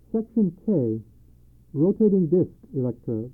Section K, rotating disk electrodes.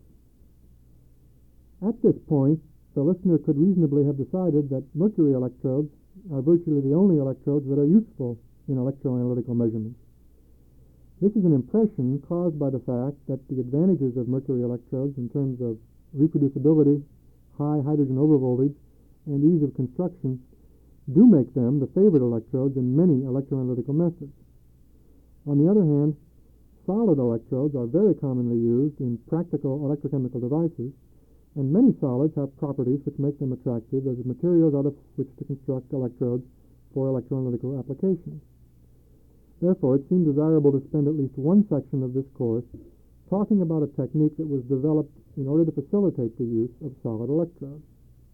At this point, the listener could reasonably have decided that mercury electrodes are virtually the only electrodes that are useful in electroanalytical measurements. This is an impression caused by the fact that the advantages of mercury electrodes in terms of reproducibility, high hydrogen overvoltage, and ease of construction do make them the favorite electrodes in many electroanalytical methods. On the other hand, solid electrodes are very commonly used in practical electrochemical devices, and many solids have properties which make them attractive as materials out of which to construct electrodes for electroanalytical applications. Therefore, it seemed desirable to spend at least one section of this course talking about a technique that was developed in order to facilitate the use of solid electrodes.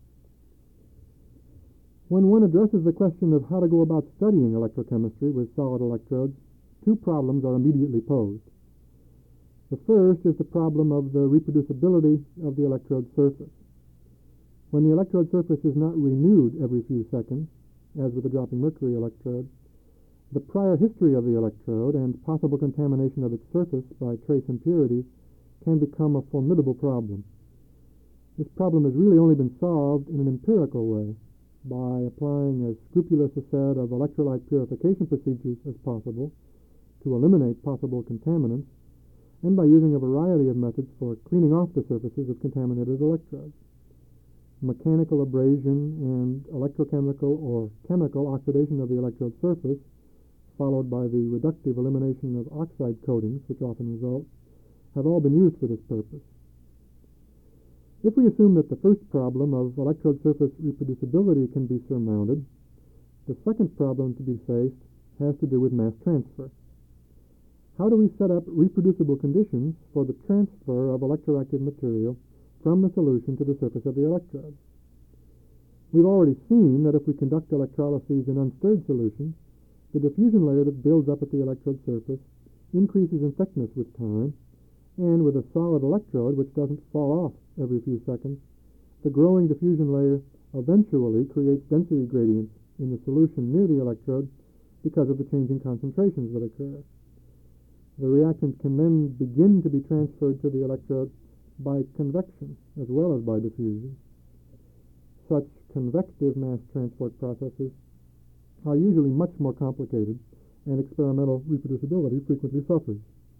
When one addresses the question of how to go about studying electrochemistry with solid electrodes, two problems are immediately posed. The first is the problem of the reproducibility of the electrode surface. When the electrode surface is not renewed every few seconds, as with the dropping mercury electrode, the prior history of the electrode and possible contamination of its surface by trace impurities can become a formidable problem. This problem has really only been solved in an empirical way, by applying as scrupulous a set of electrolyte purification procedures as possible to eliminate possible contaminants, and by using a variety of methods for cleaning off the surfaces of contaminated electrodes. Mechanical abrasion and electrochemical or chemical oxidation of the electrode surface, followed by the reductive elimination of oxide coatings, which often result, have all been used for this purpose. If we assume that the first problem of electrode surface reproducibility can be surmounted, the second problem to be faced has to do with mass transfer. How do we set up reproducible conditions for the transfer of electroactive material from the solution to the surface of the electrode? We've already seen that if we conduct electrolyses in unstirred solutions, the diffusion layer that builds up at the electrode surface increases in thickness with time, and with a solid electrode which doesn't fall off every few seconds, the growing diffusion layer eventually creates density gradients in the solution near the electrode because of the changing concentrations that occur. The reactant can then begin to be transferred to the electrode by convection as well as by diffusion. Such convective mass transport processes are usually much more complicated, and experimental reproducibility frequently suffers.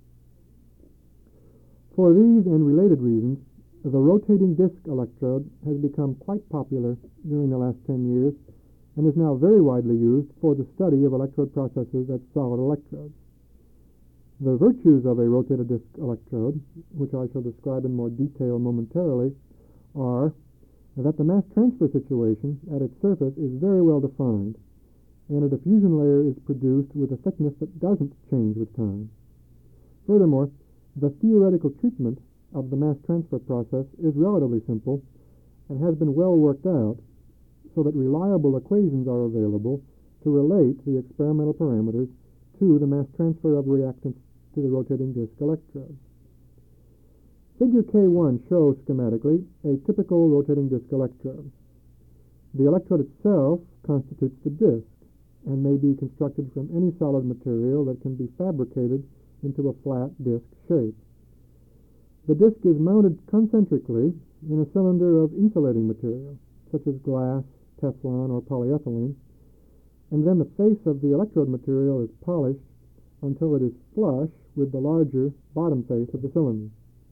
For these and related reasons, the rotating disk electrode has become quite popular during the last 10 years and is now very widely used for the study of electrode processes at solid electrodes. The virtues of a rotated disk electrode, which I shall describe in more detail momentarily, are that the mass transfer situation at its surface is very well defined, and a diffusion layer is produced with a thickness that doesn't change with time. Furthermore, the theoretical treatment of the mass transfer process is relatively simple and has been well worked out so that reliable equations are available to relate the experimental parameters to the mass transfer of reactants to the rotating disk electrode. Figure K1 shows schematically a typical rotating disk electrode. The electrode itself constitutes the disk and may be constructed from any solid material that can be fabricated into a flat disk shape. The disk is mounted concentrically in a cylinder of insulating material, such as glass, Teflon, or polyethylene, and then the face of the electrode material is polished until it is flush with the larger bottom face of the cylinder.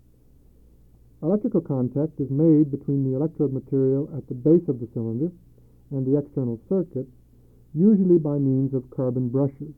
Electrical contact is made between the electrode material at the base of the cylinder and the external circuit, usually by means of carbon brushes.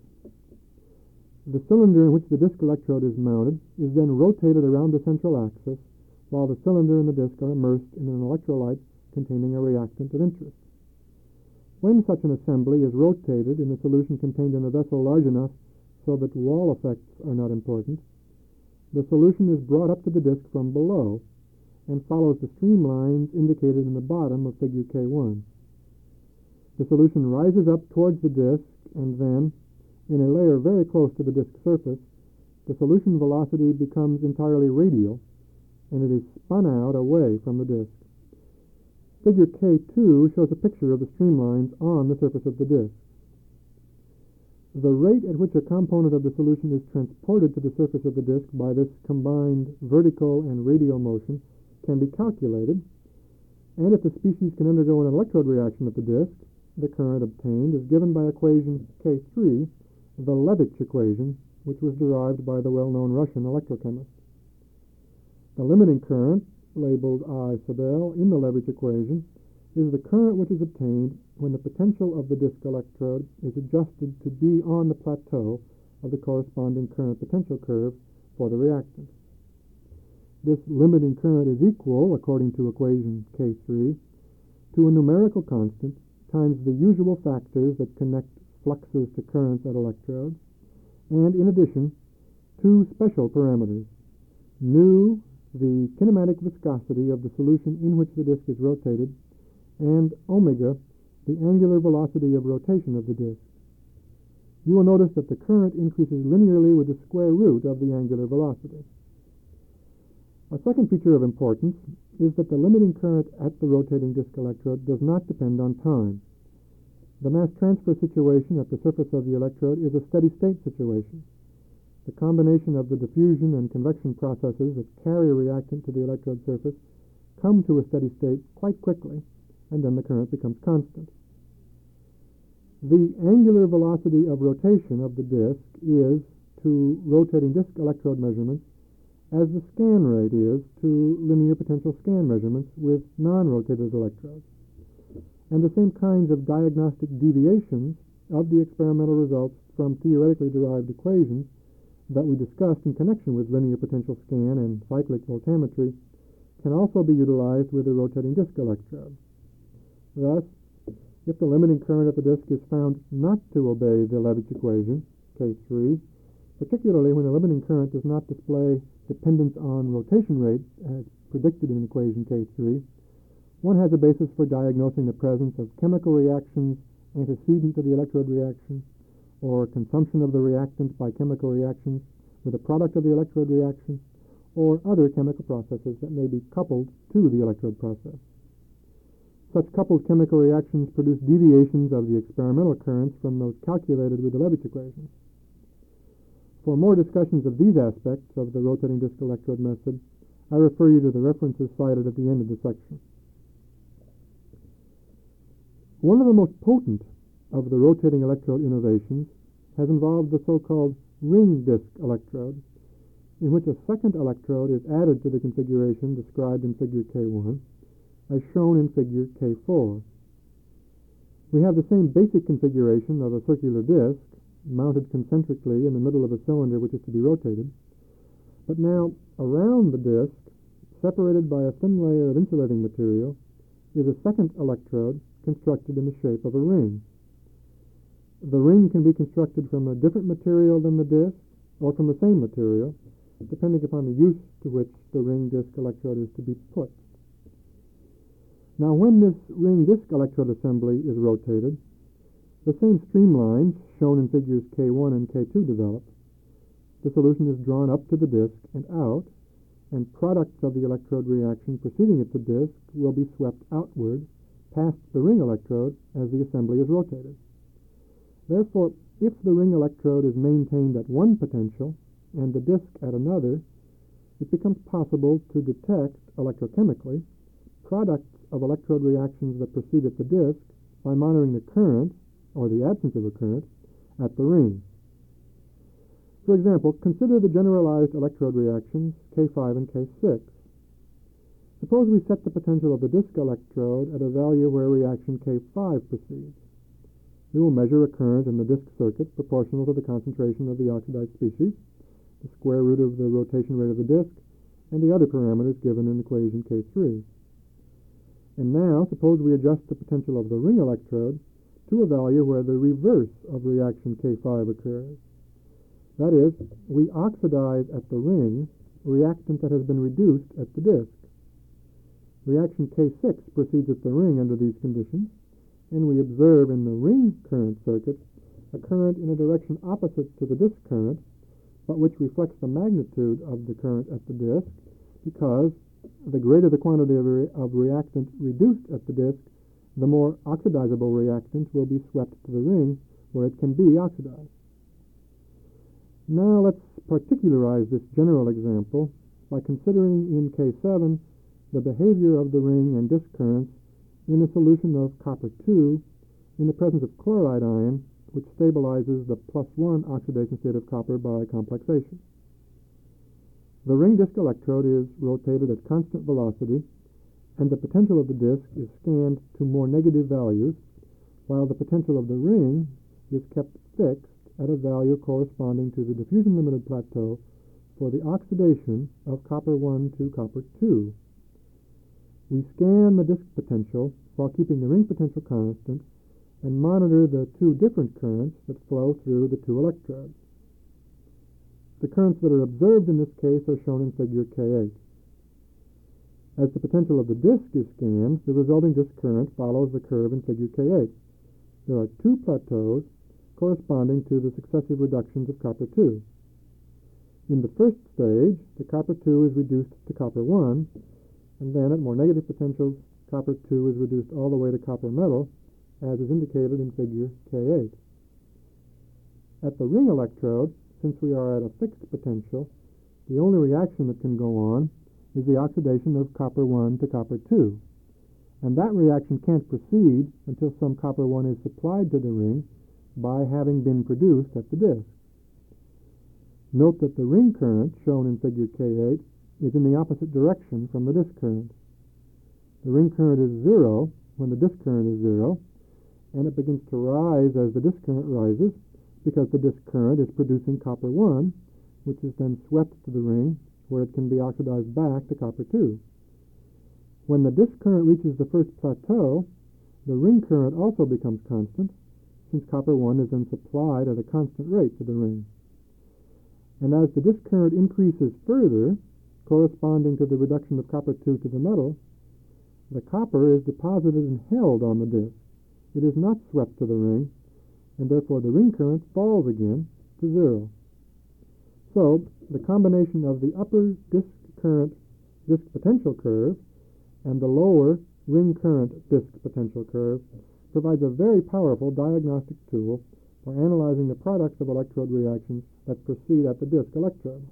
The cylinder in which the disk electrode is mounted is then rotated around the central axis, while the cylinder and the disk are immersed in an electrolyte containing a reactant of interest. When such an assembly is rotated in a solution contained in a vessel large enough so that wall effects are not important, the solution is brought up to the disk from below and follows the streamlines indicated in the bottom of figure K1. The solution rises up towards the disk, and then, in a layer very close to the disk surface, the solution velocity becomes entirely radial, and it is spun out away from the disk. Figure K2 shows a picture of the streamlines on the surface of the disk. The rate at which a component of the solution is transported to the surface of the disk by this combined vertical and radial motion can be calculated, and if the species can undergo an electrode reaction at the disk, the current obtained is given by equation K3, the Levitch equation, which was derived by the well-known Russian electrochemist. The limiting current, labeled I sub L in the Levitch equation, is the current which is obtained when the potential of the disk electrode is adjusted to be on the plateau of the corresponding current potential curve for the reactant. This limiting current is equal, according to equation K3, to a numerical constant times the usual factors that connect fluxes to currents at electrodes, and in addition, two special parameters: nu, the kinematic viscosity of the solution in which the disk is rotated, and omega, the angular velocity of rotation of the disk. You will notice that the current increases linearly with the square root of the angular velocity. A second feature of importance is that the limiting current at the rotating disk electrode does not depend on time. The mass transfer situation at the surface of the electrode is a steady-state situation. The combination of the diffusion and convection processes that carry a reactant to the electrode surface come to a steady state quite quickly, and then the current becomes constant. The angular velocity of rotation of the disk is to rotating disk electrode measurements as the scan rate is to linear potential scan measurements with non-rotated electrodes. And the same kinds of diagnostic deviations of the experimental results from theoretically derived equations that we discussed in connection with linear potential scan and cyclic voltammetry can also be utilized with a rotating disk electrode. Thus, if the limiting current at the disk is found not to obey the Levitch equation, K3, particularly when the limiting current does not display dependence on rotation rate as predicted in equation K3, one has a basis for diagnosing the presence of chemical reactions antecedent to the electrode reaction, or consumption of the reactant by chemical reactions with a product of the electrode reaction, or other chemical processes that may be coupled to the electrode process. Such coupled chemical reactions produce deviations of the experimental currents from those calculated with the Levitch equation. For more discussions of these aspects of the rotating disk electrode method, I refer you to the references cited at the end of the section. One of the most potent of the rotating electrode innovations has involved the so-called ring disk electrode, in which a second electrode is added to the configuration described in figure K1, as shown in figure K4. We have the same basic configuration of a circular disk, mounted concentrically in the middle of a cylinder which is to be rotated, but now around the disk, separated by a thin layer of insulating material, is a second electrode constructed in the shape of a ring. The ring can be constructed from a different material than the disk, or from the same material, depending upon the use to which the ring disk electrode is to be put. Now, when this ring disk electrode assembly is rotated, the same streamlines shown in figures K1 and K2 develop. The solution is drawn up to the disk and out, and products of the electrode reaction proceeding at the disk will be swept outward past the ring electrode as the assembly is rotated. Therefore, if the ring electrode is maintained at one potential and the disk at another, it becomes possible to detect electrochemically products of electrode reactions that proceed at the disk by monitoring the current, or the absence of a current, at the ring. For example, consider the generalized electrode reactions K5 and K6. Suppose we set the potential of the disk electrode at a value where reaction K5 proceeds. We will measure a current in the disk circuit proportional to the concentration of the oxidized species, the square root of the rotation rate of the disk, and the other parameters given in equation K3. And now, suppose we adjust the potential of the ring electrode to a value where the reverse of reaction K5 occurs. That is, we oxidize at the ring reactant that has been reduced at the disk. Reaction K6 proceeds at the ring under these conditions, and we observe in the ring current circuit a current in a direction opposite to the disk current, but which reflects the magnitude of the current at the disk, because the greater the quantity of reactant reduced at the disk, the more oxidizable reactant will be swept to the ring where it can be oxidized. Now let's particularize this general example by considering in K7 the behavior of the ring and disk currents in a solution of copper-2 in the presence of chloride ion, which stabilizes the +1 oxidation state of copper by complexation. The ring disk electrode is rotated at constant velocity, and the potential of the disk is scanned to more negative values, while the potential of the ring is kept fixed at a value corresponding to the diffusion limited plateau for the oxidation of copper-1 to copper-2. We scan the disk potential while keeping the ring potential constant and monitor the two different currents that flow through the two electrodes. The currents that are observed in this case are shown in figure K8. As the potential of the disk is scanned, the resulting disk current follows the curve in figure K8. There are two plateaus corresponding to the successive reductions of copper-2. In the first stage, the copper-2 is reduced to copper-1, and then at more negative potentials, copper-2 is reduced all the way to copper metal, as is indicated in figure K8. At the ring electrode, since we are at a fixed potential, the only reaction that can go on is the oxidation of copper-1 to copper-2, and that reaction can't proceed until some copper-1 is supplied to the ring by having been produced at the disk. Note that the ring current, shown in figure K8, is in the opposite direction from the disk current. The ring current is 0 when the disk current is 0, and it begins to rise as the disk current rises because the disk current is producing copper-1, which is then swept to the ring where it can be oxidized back to copper-2. When the disk current reaches the first plateau, the ring current also becomes constant, since copper-1 is then supplied at a constant rate to the ring. And as the disk current increases further, corresponding to the reduction of copper-2 to the metal, the copper is deposited and held on the disk. It is not swept to the ring, and therefore the ring current falls again to 0. So, the combination of the upper disk current disk potential curve and the lower ring current disk potential curve provides a very powerful diagnostic tool for analyzing the products of electrode reactions that proceed at the disk electrode.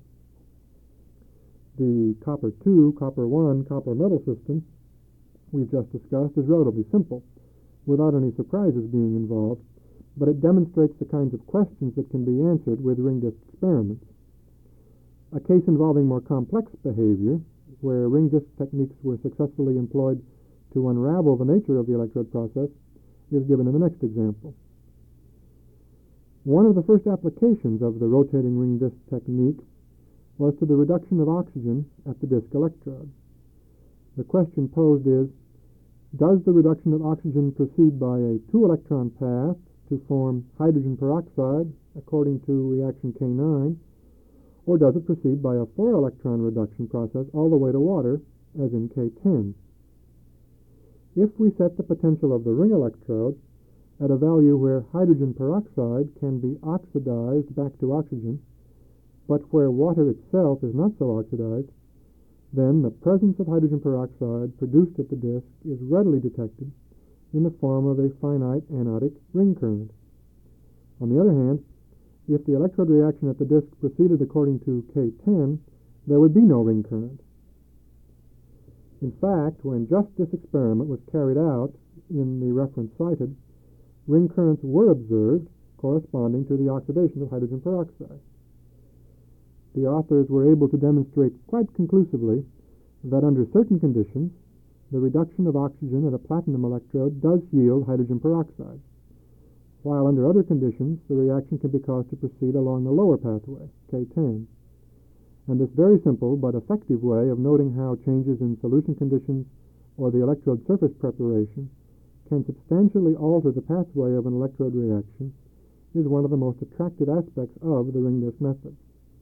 The copper-2, copper-1, copper metal system we've just discussed is relatively simple, without any surprises being involved, but it demonstrates the kinds of questions that can be answered with ring disk experiments. A case involving more complex behavior, where ring disk techniques were successfully employed to unravel the nature of the electrode process, is given in the next example. One of the first applications of the rotating ring disk technique was to the reduction of oxygen at the disk electrode. The question posed is, does the reduction of oxygen proceed by a 2-electron path to form hydrogen peroxide according to reaction K9, or does it proceed by a 4-electron reduction process all the way to water, as in K10? If we set the potential of the ring electrode at a value where hydrogen peroxide can be oxidized back to oxygen, but where water itself is not so oxidized, then the presence of hydrogen peroxide produced at the disk is readily detected in the form of a finite anodic ring current. On the other hand, if the electrode reaction at the disk proceeded according to K10, there would be no ring current. In fact, when just this experiment was carried out in the reference cited, ring currents were observed corresponding to the oxidation of hydrogen peroxide. The authors were able to demonstrate quite conclusively that under certain conditions, the reduction of oxygen at a platinum electrode does yield hydrogen peroxide, while under other conditions, the reaction can be caused to proceed along the lower pathway, K10. And this very simple but effective way of noting how changes in solution conditions or the electrode surface preparation can substantially alter the pathway of an electrode reaction is one of the most attractive aspects of the ring disk method.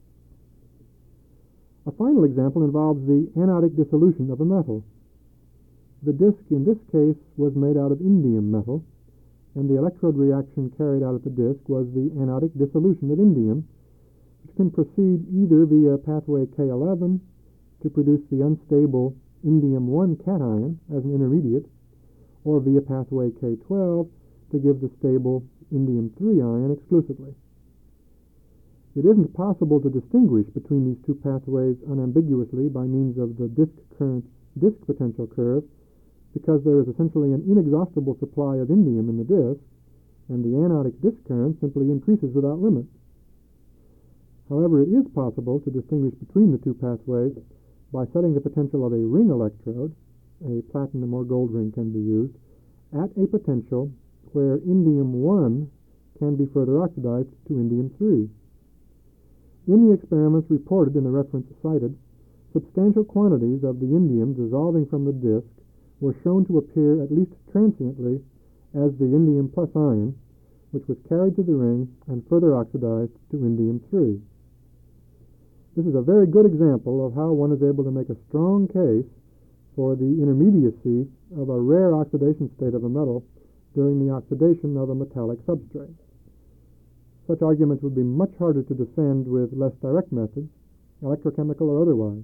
A final example involves the anodic dissolution of a metal. The disk in this case was made out of indium metal, and the electrode reaction carried out at the disk was the anodic dissolution of indium, which can proceed either via pathway K11 to produce the unstable indium-1 cation as an intermediate, or via pathway K12 to give the stable indium-3 ion exclusively. It isn't possible to distinguish between these two pathways unambiguously by means of the disk current-disk potential curve, because there is essentially an inexhaustible supply of indium in the disk, and the anodic disk current simply increases without limit. However, it is possible to distinguish between the two pathways by setting the potential of a ring electrode, a platinum or gold ring can be used, at a potential where indium-1 can be further oxidized to indium-3. In the experiments reported in the reference cited, substantial quantities of the indium dissolving from the disk were shown to appear at least transiently as the indium plus ion, which was carried to the ring and further oxidized to indium-3. This is a very good example of how one is able to make a strong case for the intermediacy of a rare oxidation state of a metal during the oxidation of a metallic substrate. Such arguments would be much harder to defend with less direct methods, electrochemical or otherwise.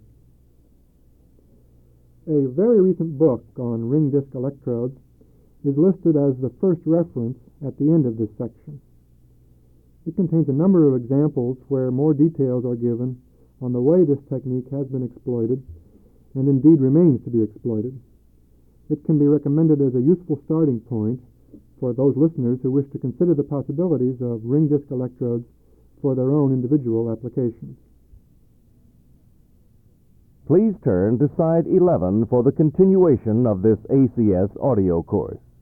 A very recent book on ring disk electrodes is listed as the first reference at the end of this section. It contains a number of examples where more details are given on the way this technique has been exploited and indeed remains to be exploited. It can be recommended as a useful starting point for those listeners who wish to consider the possibilities of ring disk electrodes for their own individual applications. Please turn to Side 11 for the continuation of this ACS audio course.